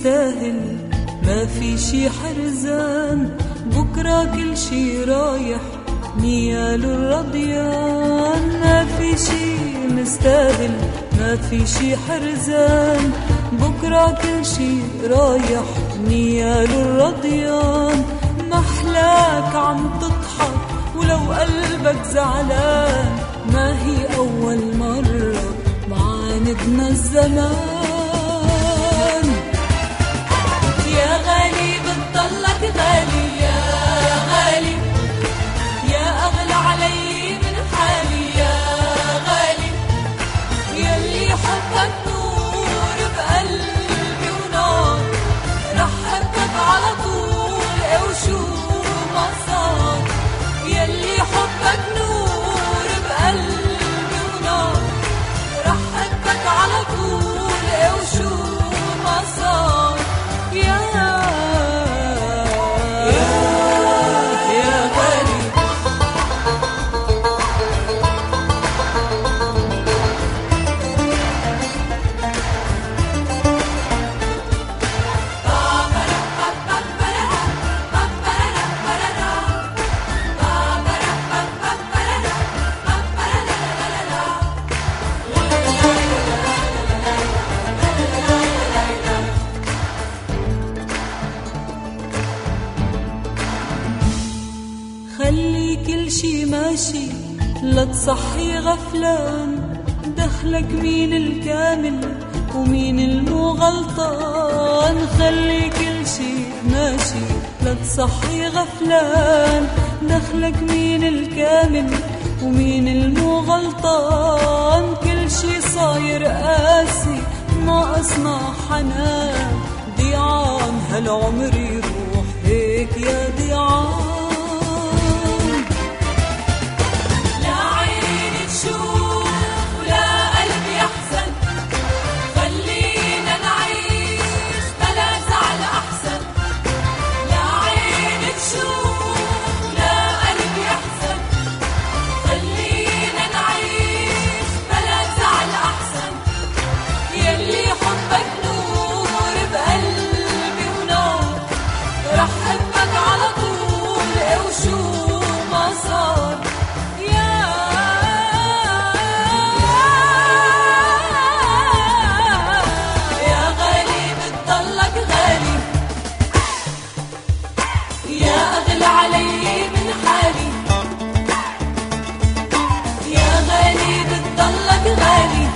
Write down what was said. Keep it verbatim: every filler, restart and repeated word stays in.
مستاهل، ما في شي حرزان، بكرة كل شي رايح نيال الرضيان. ما في شي مستاهل، ما في شي حرزان، بكرة كل شي رايح نيال الرضيان. محلاك عم تضحك ولو قلبك زعلان، ما هي أول مرة معاندنا الزمان. يا غالي بتضلك غالي، يا غالي يا أغلى علي من حالي، يا غالي يلي حبك نور بقلبي ونار، رح حبك على طول وشو ما صار. يلي حبك نور بقلبي ونار، رح حبك على طول وشو ما صار. يا خلي كل شي ماشي لا تصحي غفلان، دخلك مين الكامل ومين المو غلطان. خلي كل شي ماشي لا تصحي غفلان، دخلك مين الكامل ومين المو غلطان. كل شي صاير قاسي ناقصنا حنان، ضيعان هالعمر يروح هيك يا ضيعان. علي من حالي، يا غالي بتضلك غالي.